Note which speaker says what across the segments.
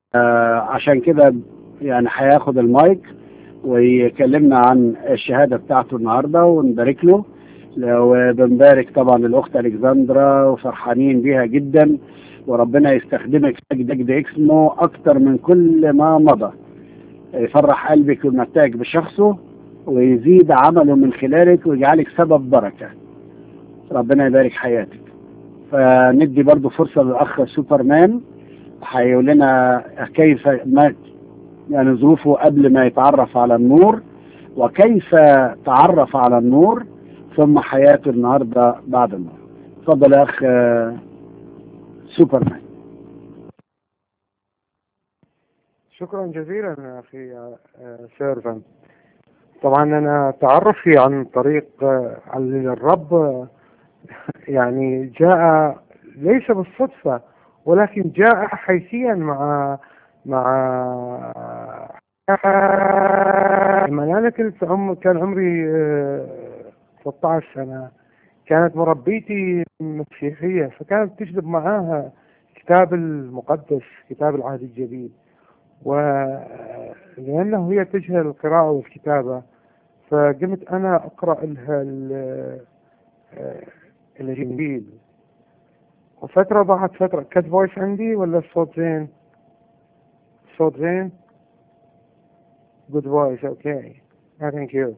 Speaker 1: عشان كده يعني هياخد المايك ويكلمنا عن الشهادة بتاعته النهاردة ونبارك له. وبنبارك طبعا الأخت ألكسندرا وفرحانين بيها جدا، وربنا يستخدمك في مجد اسمه أكتر من كل ما مضى، يفرح قلبك ويمتعك بشخصه ويزيد عمله من خلالك ويجعلك سبب بركة. ربنا يبارك حياتك. فندي برضو فرصة للأخ سوبرمان هيقول لنا كيف ما يعني ظروفه قبل ما يتعرف على النور، وكيف تعرف على النور، ثم حياته النهارده بعد النور. اتفضل يا اخ سوبرمان.
Speaker 2: شكرا جزيلا يا أخي سيرفن. طبعا أنا تعرفي عن طريق الرب يعني جاء ليس بالصدفة، ولكن جاء حيثيا مع لما أنا كان عمري 13 سنة، كانت مربيتي مسيحية، فكانت تجلب معاها كتاب المقدس، كتاب العهد الجديد، ولأنه هي تجهل القراءة والكتابة فقمت أنا أقرأ لها الإنجيل. وفترة ضاعت فترة. كات فويس عندي ولا الصوت زين؟ الصوت زين؟ good voice okay thank you.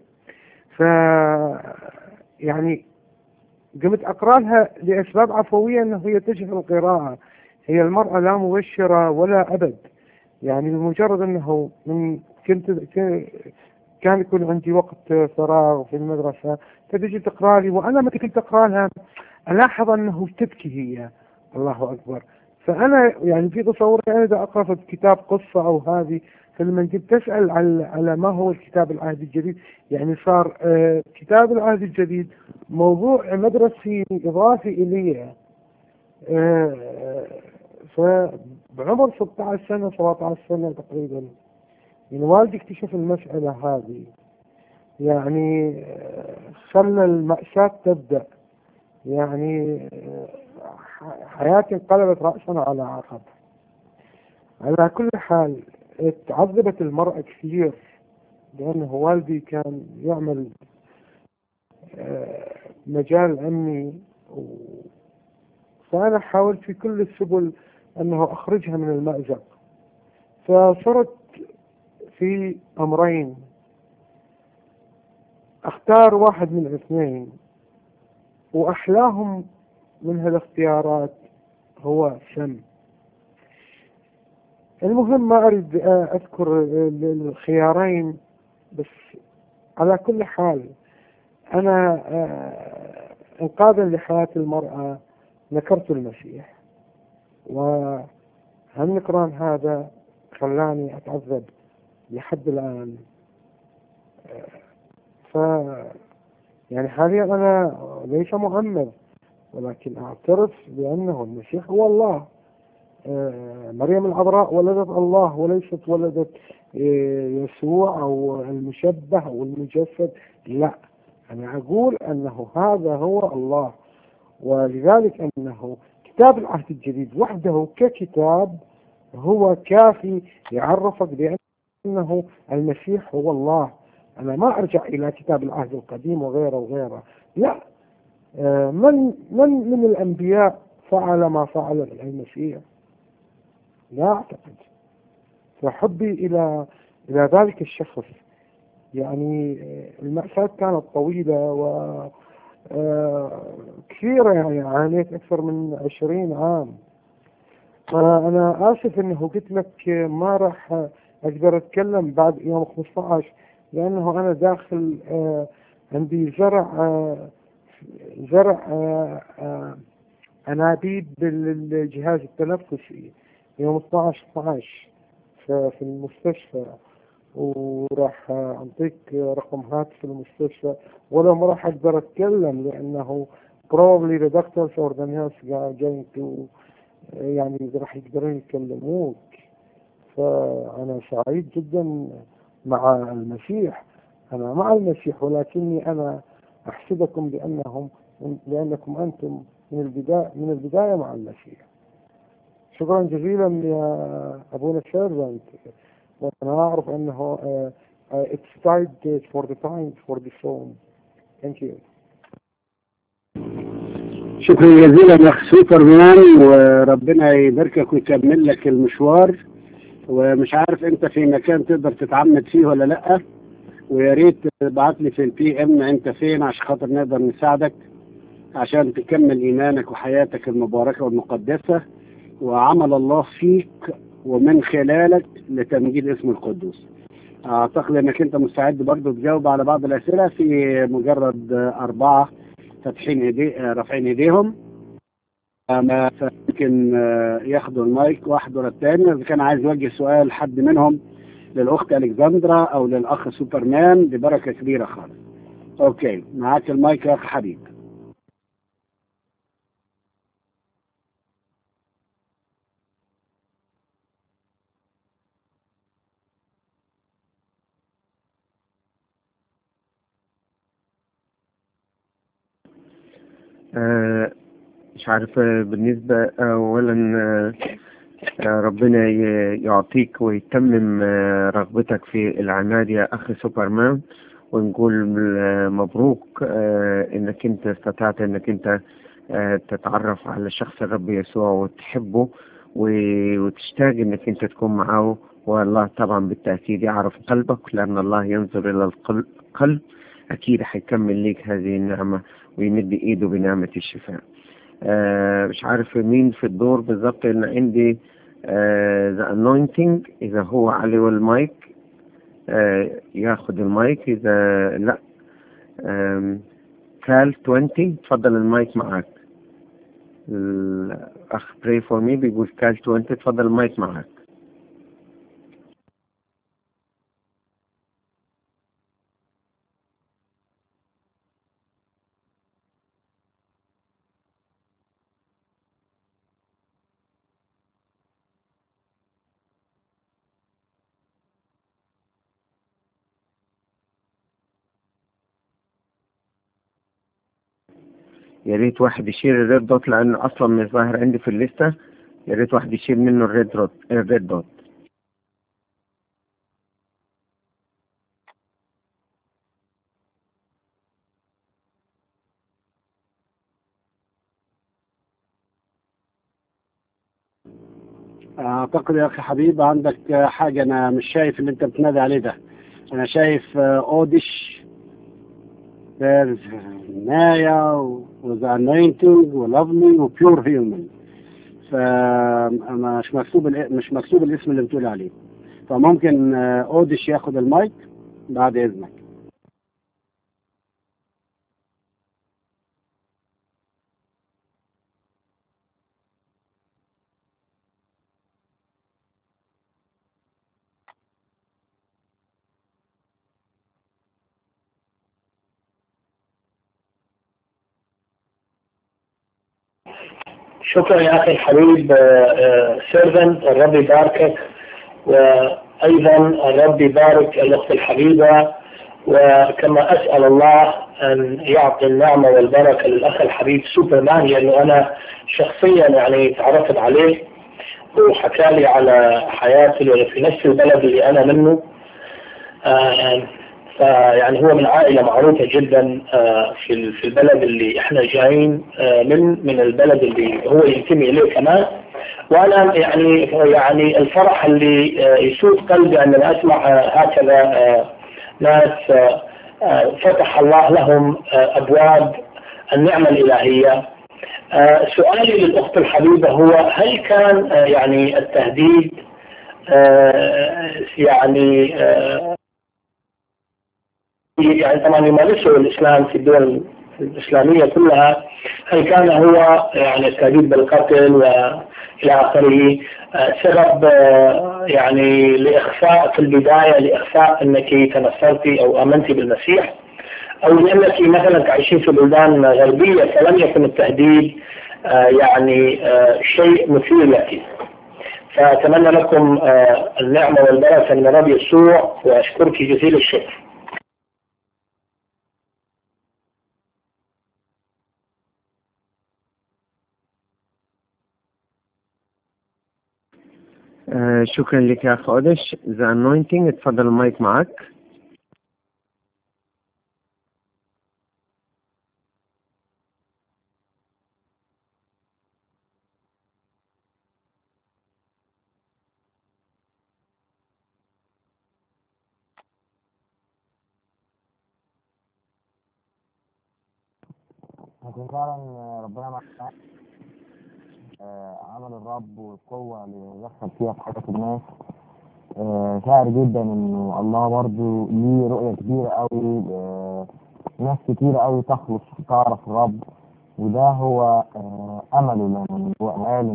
Speaker 2: يعني قمت أقرأ لها لأسباب عفوية أنه هي تجهل القراءة. هي المرأة لا مبشرة ولا أبد، يعني بمجرد أنه كان يكون عندي وقت فراغ في المدرسة فتجي تقرأ لي، وأنا متى كنت أقرأ لها ألاحظ أنه تبكي هي. الله أكبر. فأنا يعني في تصوري أنا إذا أقرأ في كتاب قصة أو هذه، فلما كنت تسأل على ما هو الكتاب العهد الجديد، يعني صار كتاب العهد الجديد موضوع مدرسي إضافي إليه. فبعمر 16 سنة 17 سنة تقريبا يعني والدي اكتشف المسألة هذه، يعني خلى المأساة تبدأ. يعني حياتي انقلبت رأسا على عقب. على كل حال تعذبت المرأة كثير، لأنه والدي كان يعمل مجال أمني، فأنا حاولت في كل السبل أنه أخرجها من المأزق. فصرت في أمرين، أختار واحد من الاثنين، وأحلاهم من هالاختيارات هو سم. المهم ما أريد أذكر الخيارين، بس على كل حال أنا إنقاذا لحياة المرأة نكرت المسيح، وهالنكران هذا خلاني أتعذب لحد الآن. يعني حاليا أنا ليس مؤمن، ولكن أعترف بأنه المسيح هو الله. مريم العذراء ولدت الله وليست ولدت يسوع أو المشبه أو المجسد، لا، أنا أقول أنه هذا هو الله. ولذلك أنه كتاب العهد الجديد وحده ككتاب هو كافي يعرفك بأنه المسيح هو الله. أنا ما أرجع إلى كتاب العهد القديم وغيره وغيره، لا. من الأنبياء فعل ما فعل المسيح؟ لا أعتقد. فحبي إلى ذلك الشخص، يعني المأساة كانت طويلة وكثيرة، يعني عانيت أكثر من 20 عام. أنا آسف أنه قلت لك ما راح أقدر أتكلم بعد يوم 15، لأنه أنا داخل عندي زرع أنابيب بالجهاز التنفسي يوم 12 في المستشفى، وراح أعطيك رقم هاتف المستشفى، ولا ما راح أقدر أتكلم لأنه probably the doctors or the nurse are going to يعني راح يقدرون يكلموك. فأنا سعيد جدا مع المسيح، أنا مع المسيح، ولكني أنا أحسدكم لأنكم أنتم من البداية مع المسيح. شكرا جزيلا يا أبونا شيرفنت. وأنا أعرف أنه it's tied for the time for the show. Thank you.
Speaker 1: شكرا جزيلا يا اخ سوبرمان، وربنا يباركك ويكمل لك المشوار. ومش عارف انت في مكان تقدر تتعمد فيه ولا لا، ويا ريت تبعت لي في البي ام انت فين عشان خاطر نقدر نساعدك عشان تكمل ايمانك وحياتك المباركه والمقدسه وعمل الله فيك ومن خلالك لتمجيد اسم القدوس. اعتقد انك انت مستعد برضه تجاوب على بعض الاسئله، في مجرد 4 فاتحين رافعين ايديهم، فممكن ياخدوا المايك واحد ورا الثاني. اذا كان عايز يوجه سؤال حد منهم للاخت الكسندرا او للاخ سوبرمان ببركه كبيره خالص. اوكي، معاك المايك يا اخ حبيب.
Speaker 3: مش عارف. بالنسبة أولا ربنا يعطيك ويتمم رغبتك في العناد يا أخي سوبرمان، ونقول مبروك إنك أنت استطعت إنك أنت تتعرف على شخص الرب يسوع وتحبه وتشتاق إنك أنت تكون معه. والله طبعا بالتأكيد يعرف قلبك، لأن الله ينظر إلى القلب. أكيد حيكمل لك هذه النعمة ويمد إيده بنعمة الشفاء. مش عارف مين في الدور بالضبط، إن عندي the anointing. إذا هو عليه المايك ياخد المايك، إذا لا كال 20 تفضل المايك معك. الأخ pray for me بيقول كال 20 تفضل المايك معك. يا ريت واحد يشيل الريد دوت، لأن أصلا مش ظاهر عندي في الليستة. يا ريت واحد يشيل منه الريد دوت.
Speaker 1: اعتقد يا اخي حبيب عندك حاجه انا مش شايف اللي انت بتنادي عليه ده. انا شايف اوديش نايا وذا انوينتنج ولافلي وبيور هيومن، فمش مكتوب الاسم اللي بتقول عليه. فممكن اوديش ياخد المايك بعد اذنك.
Speaker 4: شكرا يا أخي الحبيب سيرفنت. الرب يباركك، وأيضا الرب يبارك الأخت الحبيبة. وكما أسأل الله أن يعطي النعمة والبركة للأخ الحبيب سوبرمان، لأنه أنا شخصيا يعني تعرفت عليه وحكى لي على حياته في نفس البلد اللي أنا منه. فيعني هو من عائلة معروفة جدا في البلد اللي احنا جايين من البلد اللي هو ينتمي اليه كمان. وانا يعني الفرح اللي يسود قلبي ان اسمع هكذا ناس فتح الله لهم ابواب النعمة الالهية. سؤالي للاخت الحبيبة هو: هل كان يعني التهديد يعني طبعا يمارسه الإسلام في الدول الإسلامية كلها، هل كان هو يعني التهديد بالقتل وإلى آخره سبب يعني لإخفاء في البداية، لإخفاء أنك تنصرتي أو آمنتي بالمسيح، أو لأنك مثلا تعيشين في بلدان غربية فلم يكن التهديد يعني شيء مثير لك؟ فأتمنى لكم النعمة والبركة من الرب يسوع، وأشكرك جزيل الشكر.
Speaker 3: شكرا لك يا أخ أودش. The Anointing، اتفضل المايك معك.
Speaker 5: لكن فعلا ربنا معنا، عمل الرب والقوة اللي يدخل فيها في حياة الناس. شاعر جدا انه الله برضه ليه رؤية كبيرة قوي، ناس كتير قوي تخلص تعرف الرب، وده هو امله. لما هو قال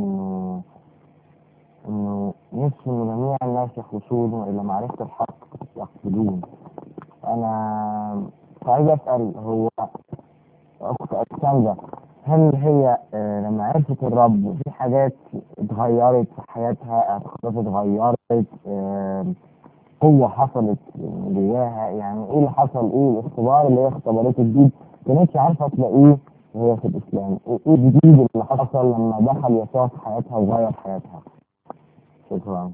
Speaker 5: انه نفسه ان جميع الناس يخلصون والى معرفة الحق يقصدون. انا عايز اسأل، هو اخت الكسندرا، هل هي لما عرفت الرب في حاجات اتغيرت في حياتها، اعتقادات اتغيرت، قوة حصلت جواها؟ يعني ايه اللي حصل؟ ايه الاختبار اللي هي اختبرته جديد كانتش عارفة تلاقيه وهي في الاسلام؟ ايه الجديد اللي حصل لما دخل يسوع في حياتها وغير حياتها؟ شكرا.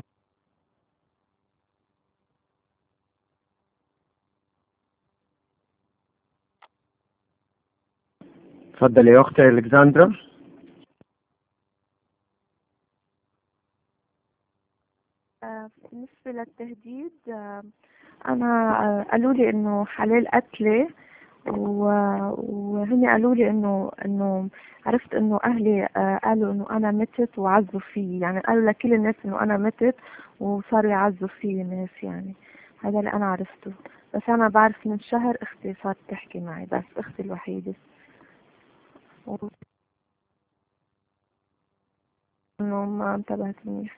Speaker 3: اتفضل يا أخت ألكسندرا.
Speaker 6: بالنسبة للتهديد، أنا قالوا لي إنه حلال قتلي، وهن قالوا لي إنه عرفت إنه أهلي قالوا إنه أنا متت وعزوا فيه، يعني قالوا لكل الناس إنه أنا متت وصاروا يعزوا فيه الناس. يعني هذا اللي أنا عرفته. بس أنا بعرف من شهر أختي صارت تحكي معي، بس أختي الوحيدة، إنه ما انتبهت منيح.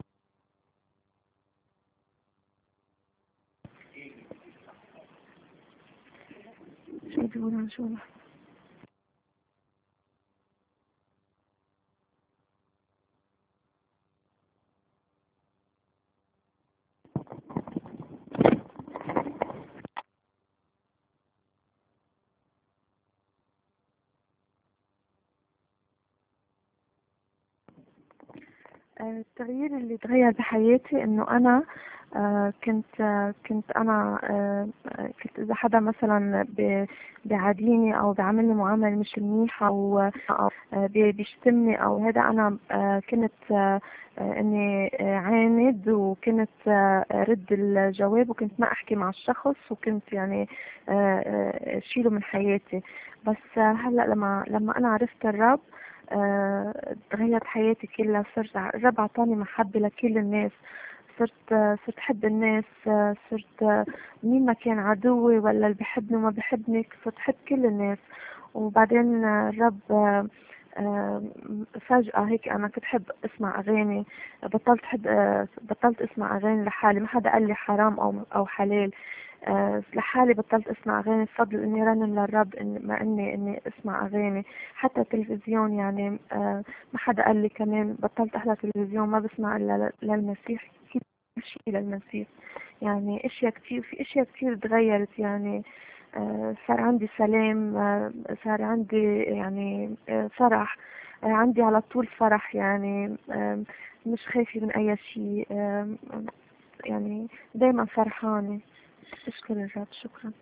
Speaker 6: شو بيقول عن شو؟ التغيير اللي تغير بحياتي انه انا كنت انا كنت اذا حدا مثلا بيعاديني او بيعاملني معامله مش منيحه او بيشتمني او هذا، انا كنت اني عاند، وكنت رد الجواب، وكنت ما احكي مع الشخص، وكنت يعني شيله من حياتي. بس هلا لما انا عرفت الرب تغيرت حياتي كلها. صرت الرب عطاني محبة لكل الناس، صرت أحب الناس، صرت مين ما كان عدوي ولا اللي بحبني وما بحبني صرت أحب كل الناس. وبعدين الرب فجأة هيك أنا كنت أحب أسمع أغاني، بطلت أسمع أغاني لحالي، ما حدا قال لي حرام أو حلال. لحالي بطلت اسمع اغاني بفضل اني رنم للرب، ما اني اسمع اغاني. حتى تلفزيون يعني ما حدا قال لي كمان بطلت احضر تلفزيون، ما بسمع الا للمسيح، كل شيء للمسيح. يعني في اشياء كتير تغيرت. يعني صار عندي سلام، صار عندي يعني فرح، عندي على طول فرح. يعني مش خايفة من اي شيء، يعني دايما فرحانة. أشكر الرب. شكرا.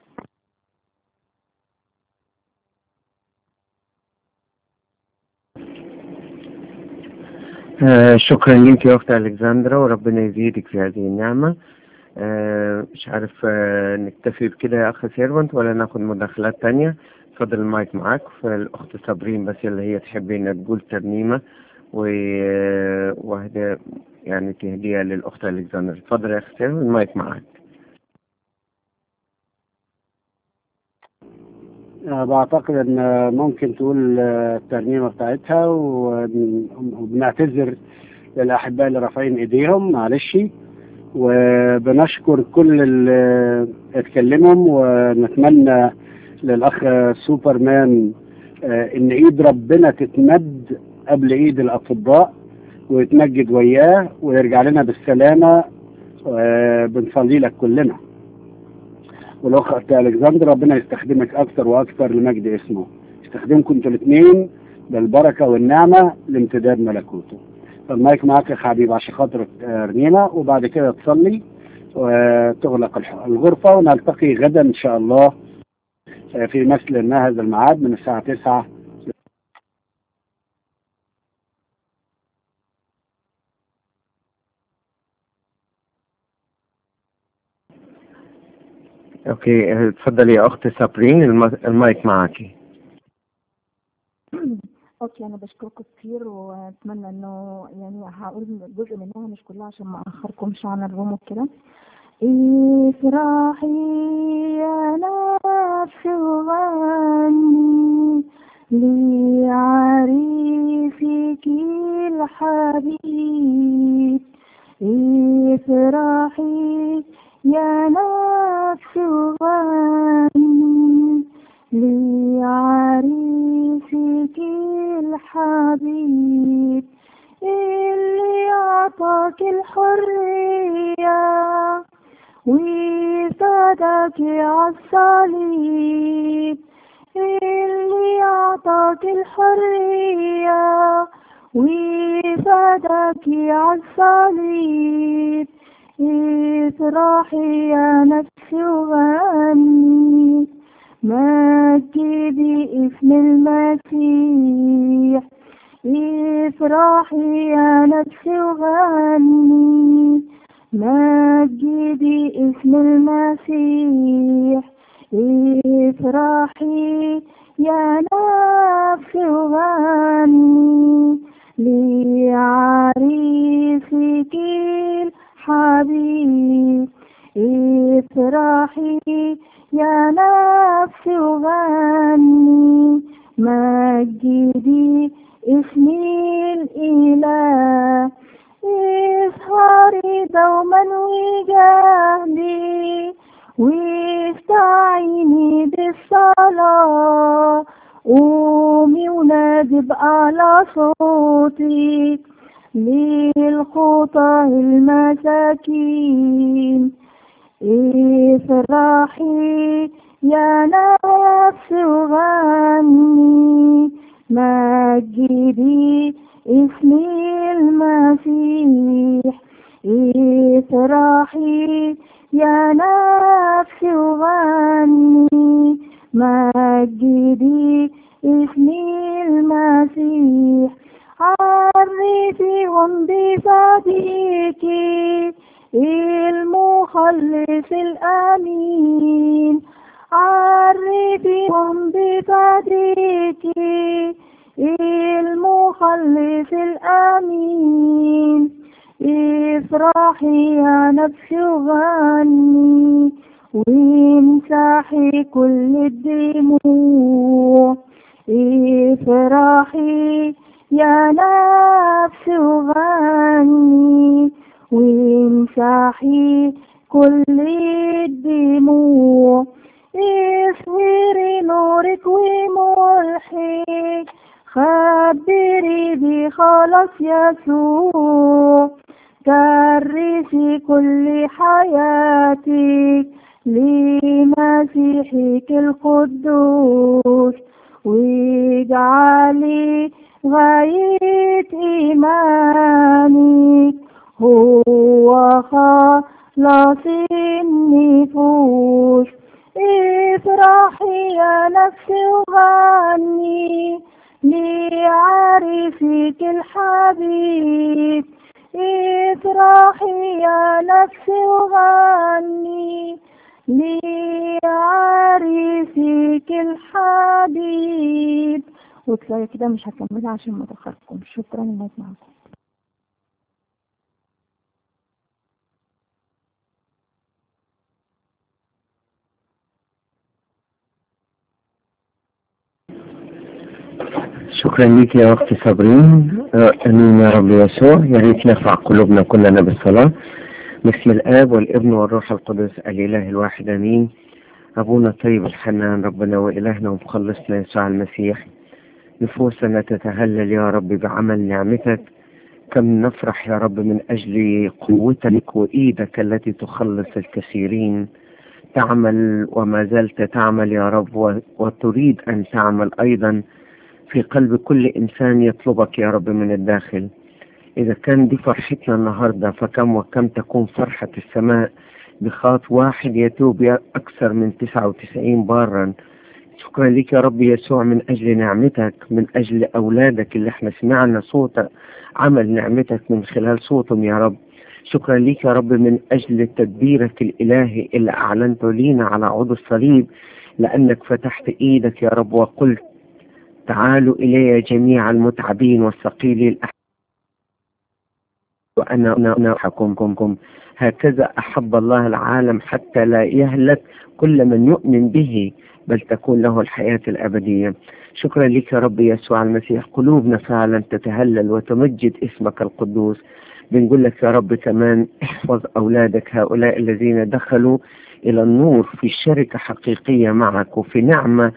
Speaker 3: شكرا لك يا أخت ألكسندرا، وربنا يزيدك في هذه النعمة. مش عارف نكتفي بكده يا أخ سيرفنت ولا ناخد مداخلات تانية؟ اتفضل المايك معاك. فالأخت صابرين بس اللي هي تحب إنها تقول ترنيمة وهذا يعني تهدية للأخت ألكسندرا. اتفضل يا أخ سيرفنت، المايك معاك.
Speaker 1: بعتقد ان ممكن تقول الترنيمة بتاعتها، وبنعتذر للأحباء اللي رافعين ايديهم، معلش، وبنشكر كل اللي اتكلموا، ونتمنى للأخ سوبرمان ان ايد ربنا تتمد قبل ايد الأطباء ويتمجد وياه ويرجع لنا بالسلامة. بنصلي لك كلنا. والأخت ألكسندرا ربنا يستخدمك أكثر وأكثر لمجد اسمه، يستخدمكم انتوا الاثنين بالبركة والنعمة لامتداد ملكوته. المايك معاك يا حبيبي عشان خاطر رنينا، وبعد كده تصلي وتغلق الغرفة، ونلتقي غدا إن شاء الله في مثل هذا الميعاد من الساعة 9.
Speaker 3: اوكي، اتفضلي يا اخت صابرين، المايك معاكي.
Speaker 7: اوكي، انا بشكركم كتير واتمنى انه يعني هقول جزء منها مش كلها عشان ما اخركمش عن الروم وكده. افرحي يا نفس وغني لعريسك الحبيب. افرحي يا نفس وغني لعريسك الحبيب اللي أعطاك الحرية وفداك عالصليب. اللي أعطاك الحرية وفداك عالصليب. افرحي يا نفسي وغني مجدي اسم المسيح. افرحي يا نفسي وغني مجدي اسم المسيح. افرحي يا نفسي وغني لعريسك الحبيب. افرحي يا نفسي وغني مجدي اسم الإله. اسهري دوما وجهدي واستعيني بالصلاة. قومي ونادي بأعلى صوتك للخطى المساكين. افرحي يا نفسي وغني مجدي اسم المسيح. افرحي يا نفسي وغني مجدي اسم المسيح. عرفيهم بصديقي المخلص الأمين. عرفيهم بصديقي المخلص الأمين. افرحي يا نفسي وغني وامسحي كل الدموع. افرحي يا نفسي وغني وامسحي كل الدموع. اصهري نورك وملحي خبري بخلاص يسوع. كرسي كل حياتك لمسيحك القدوس واجعلي غاية إيمانك هو خلاص النفوس. افرحي يا نفسي وغني لعريسك الحبيب. افرحي يا نفسي وغني لعريسك الحبيب. وكفاية كده، مش هكملها عشان ما تأخركم. شكرا للناس معاكم.
Speaker 3: شكرا لك يا اختي صابرين. امين يا رب يسوع. يا ريت نرفع قلوبنا كلنا بالصلاه. باسم الاب والابن والروح القدس الاله الواحد امين. ابونا الطيب الحنان، ربنا والهنا ومخلصنا يسوع المسيح، نفوسنا تتهلل يا رب بعمل نعمتك. كم نفرح يا رب من اجل قوتك وايدك التي تخلص الكثيرين. تعمل وما زلت تعمل يا رب، وتريد ان تعمل ايضا في قلب كل إنسان يطلبك يا رب من الداخل. إذا كان دي فرحتنا النهاردة فكم وكم تكون فرحة السماء بخاط واحد يتوب أكثر من 99 بارا. شكرا لك يا رب يسوع من أجل نعمتك، من أجل أولادك اللي احنا سمعنا صوت عمل نعمتك من خلال صوتهم يا رب. شكرا لك يا رب من أجل تدبيرك الإلهي اللي أعلنته لينا على عود الصليب، لأنك فتحت إيدك يا رب وقلت تعالوا إلي جميع المتعبين والثقيلي وأنا أحكمكم. هكذا أحب الله العالم حتى لا يهلك كل من يؤمن به بل تكون له الحياة الأبدية. شكرا لك يا رب يسوع المسيح، قلوبنا فعلا تتهلل وتمجد اسمك القدوس. بنقول لك يا رب كمان احفظ أولادك هؤلاء الذين دخلوا إلى النور في شركة حقيقية معك وفي نعمة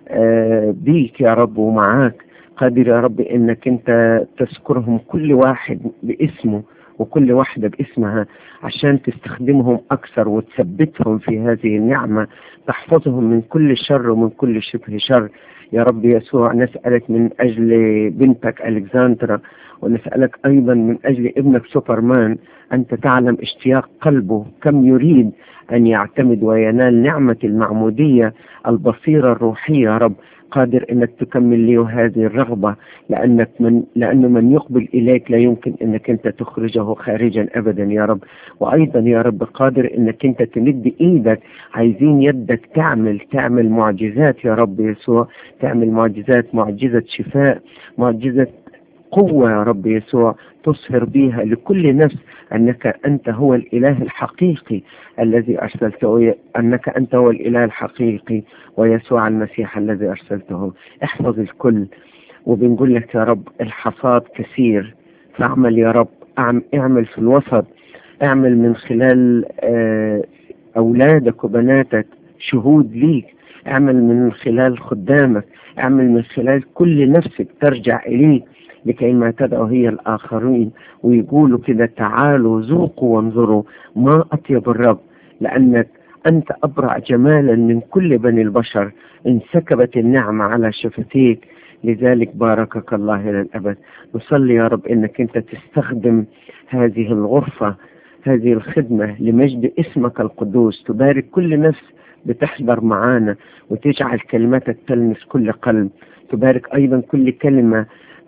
Speaker 3: بيك يا رب ومعاك. قادر يا رب انك انت تذكرهم كل واحد باسمه وكل واحدة باسمها عشان تستخدمهم اكثر وتثبتهم في هذه النعمة، تحفظهم من كل شر ومن كل شبه شر. يا رب يسوع نسألك من اجل بنتك ألكسندرا، ونسألك ايضا من اجل ابنك سوبرمان. انت تعلم اشتياق قلبه كم يريد ان يعتمد وينال نعمة المعمودية البصيرة الروحية يا رب. قادر انك تكمل له هذه الرغبة، لانه من يقبل اليك لا يمكن انك انت تخرجه خارجا ابدا يا رب. وايضا يا رب قادر انك انت تمد ايدك، عايزين يدك تعمل معجزات يا رب يسوع، تعمل معجزات، معجزة شفاء، معجزة قوة يا رب يسوع تصهر بها لكل نفس أنك أنت هو الإله الحقيقي الذي أرسلته، أنك أنت هو الإله الحقيقي ويسوع المسيح الذي أرسلته. احفظ الكل، وبنقول لك يا رب الحصاد كثير، فاعمل يا رب، اعمل في الوسط، اعمل من خلال أولادك وبناتك شهود ليك، اعمل من خلال خدامك، اعمل من خلال كل نفسك ترجع إليك لكي ما تدعو هي الآخرين ويقولوا كده تعالوا ذوقوا وانظروا ما أطيب الرب، لأنك أنت أبرع جمالا من كل بني البشر، انسكبت النعمة على شفتيك، لذلك باركك الله إلى الأبد. نصلي يا رب أنك أنت تستخدم هذه الغرفة، هذه الخدمة لمجد اسمك القدوس، تبارك كل نفس بتحضر معانا وتجعل كلمتك تلمس كل قلب، تبارك أيضا كل كلمة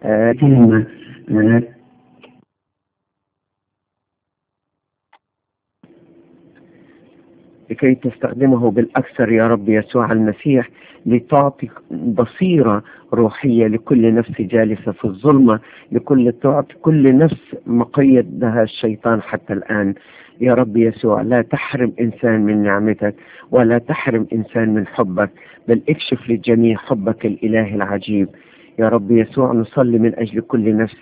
Speaker 3: لكي تستخدمه بالأكثر يا رب يسوع المسيح، لتعطي بصيرة روحية لكل نفس جالسة في الظلمة، تعطي كل نفس مقيدها الشيطان حتى الآن. يا رب يسوع لا تحرم إنسان من نعمتك ولا تحرم إنسان من حبك، بل اكشف للجميع حبك الإله العجيب. يا رب يسوع نصلي من أجل كل نفس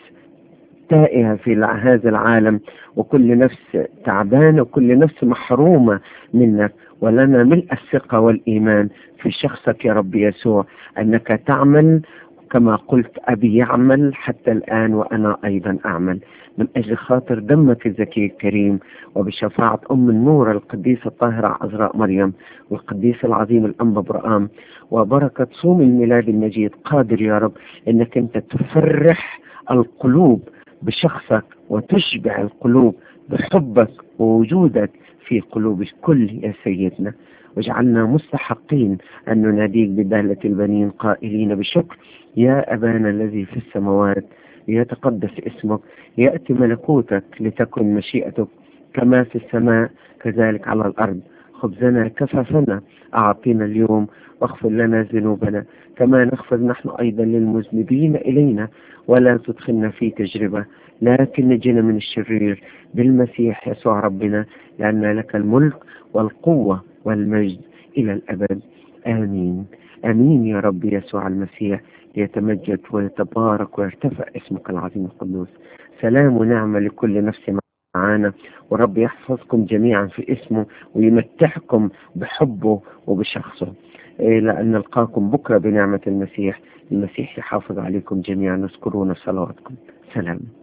Speaker 3: تائهة في هذا العالم، وكل نفس تعبانة، وكل نفس محرومة منك، ولنا ملء الثقة والإيمان في شخصك يا رب يسوع أنك تعمل كما قلت أبي يعمل حتى الآن وأنا أيضا أعمل. من أجل خاطر دمك الزكي الكريم وبشفاعة أم النور القديسة الطاهرة عذراء مريم والقديس العظيم الأنبا برآم وبركة صوم الميلاد المجيد، قادر يا رب أنك أنت تفرح القلوب بشخصك وتشبع القلوب بحبك ووجودك في قلوب الكل يا سيدنا. واجعلنا مستحقين أن نناديك بدالة البنين قائلين بشكر: يا أبانا الذي في السماوات ليتقدس اسمك، يأتي ملكوتك، لتكن مشيئتك كما في السماء كذلك على الأرض. خبزنا كفافنا أعطينا اليوم، واغفر لنا ذنوبنا كما نغفر نحن أيضا للمذنبين إلينا، ولا تدخلنا في تجربة لكن نجنا من الشرير بالمسيح يسوع ربنا، لأن لك الملك والقوة والمجد إلى الأبد. آمين. آمين يا رب يسوع المسيح، ليتمجد ويتبارك ويرتفع اسمك العظيم القدوس. سلام ونعمة لكل نفس معانا، ورب يحفظكم جميعا في اسمه ويمتعكم بحبه وبشخصه. لأن نلقاكم بكرة بنعمة المسيح. المسيح يحافظ عليكم جميعا. اذكرونا صلواتكم. سلام.